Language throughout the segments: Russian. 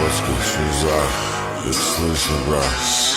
идиотских шлюзах. Их слышно, брат.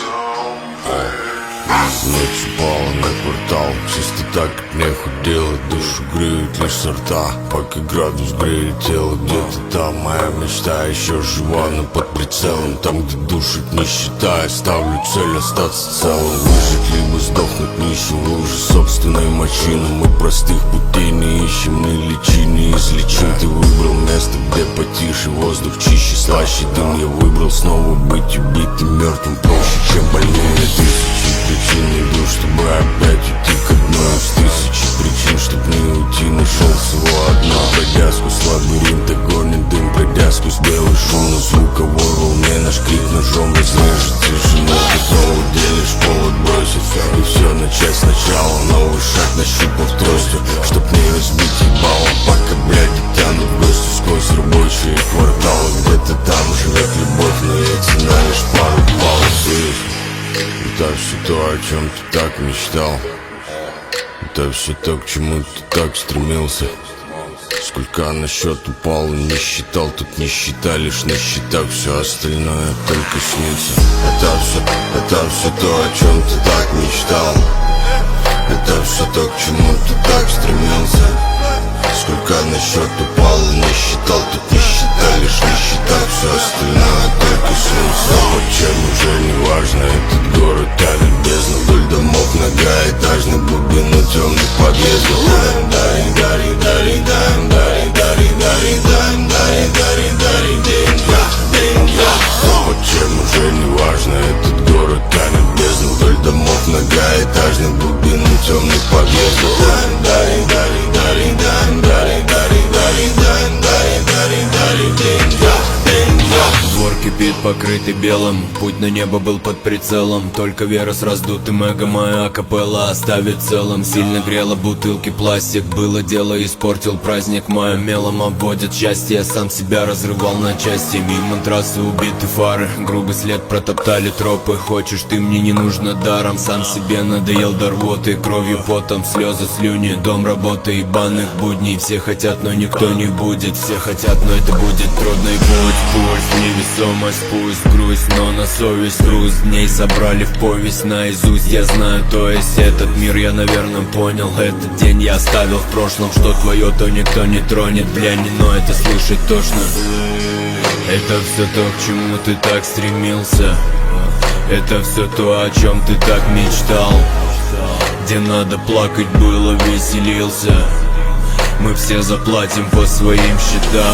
Ночью пала на квартал, чисто так нехуй делать. Душу греют лишь сорта, пока градус греет тело. Где-то там моя мечта еще жива, но под прицелом. Там, где душит нищета, я ставлю цель остаться целым. Выжить либо сдохнуть нищим в луже собственной мочи. Но мы простых путей не ищем, не лечи, не излечим. Ты выбрал место, где потише, воздух чище, слаще дым. Я выбрал снова быть убитым, мертвым проще, чем больнее тысячи причин. Иду, чтобы опять уйти к одной из тысячи причин. Чтоб не уйти, нашел всего одна. Пройдя сквозь лабиринт, гонит дым. Пройдя сквозь белый шум, на звуковой волне наш крик ножом разрежет тишину. Ты снова делишь повод бросить и все начать сначала. Новый шаг нащупав тростью, чтоб не разбить ебало. Пока, блядь, и тянут в гости сквозь рабочие кварталы. Где-то там живет любовь, но ей цена лишь пару баллов. Это все то, о чем ты так мечтал. Это все то, к чему ты так стремился. Сколько на счет упал и не считал. Тут нищета лишь на счетах, все остальное только снится. Это все то, о чем ты так мечтал. Это все то, к чему ты так стремился. Сколько на счет упал и не считал. Тут нищета лишь на счетах, все остальное только снится. Чем уже не важно, этот город тянет бездну. Вдоль домов многоэтажных, глубину темных подъездов. Дари, дари, дари, дари, дари, дари, дари, дари, дари, дари, деньги, деньги. Чем уже не важно, этот город тянет бездну. Вдоль домов многоэтажных, глубину темных подъездов. Дари, дари, дари, дари, дари, дари, дари, дари, дари, дари, деньги. Двор кипит, покрытый белым. Путь на небо был под прицелом. Только вера с раздутым эго, моя капелла оставит целым. Сильно грела бутылки пластик. Было дело, испортил праздник. Моя мелом обводит счастье. Я сам себя разрывал на части. Мимо трассы убиты фары. Грубый след протоптали тропы. Хочешь, ты мне не нужно даром. Сам себе надоел до рвоты. Кровью, потом, слезы, слюни. Дом, работа, ебаных будней. Все хотят, но никто не будет. Все хотят, но это будет трудный путь. Пусть невесомость, пусть грусть, но на совесть груз дней собрали в повесть наизусть. Я знаю, то есть этот мир я, наверное, понял. Этот день я оставил в прошлом. Что твое, то никто не тронет. Бля, не, но это слышать тошно. Это все то, к чему ты так стремился. Это все то, о чем ты так мечтал. Где надо плакать было, веселился. Мы все заплатим по своим счетам.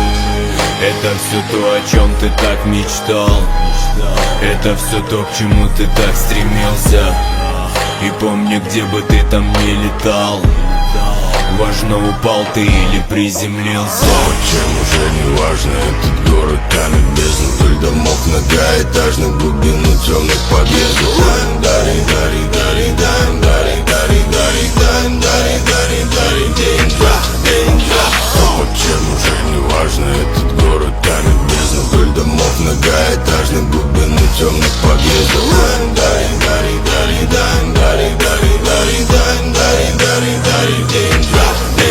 Это все то, о чем ты так мечтал. Это все то, к чему ты так стремился. И помни, где бы ты там не летал, важно, упал ты или приземлился. Чем уже не важно, этот город тянет бездну. Вдоль домов многоэтажных, глубину темных подъездов. Дари, дари, дари, дари, дари, дари, дари, дари, дари, дари, дари, деньги, деньги. Чем уже не важно, этот город тянет бездну. Вдоль домов многоэтажных, глубину темных подъездов. Дари, дари, дари, дари, дари, дари, дари, дари, дари, дари, дари, деньги.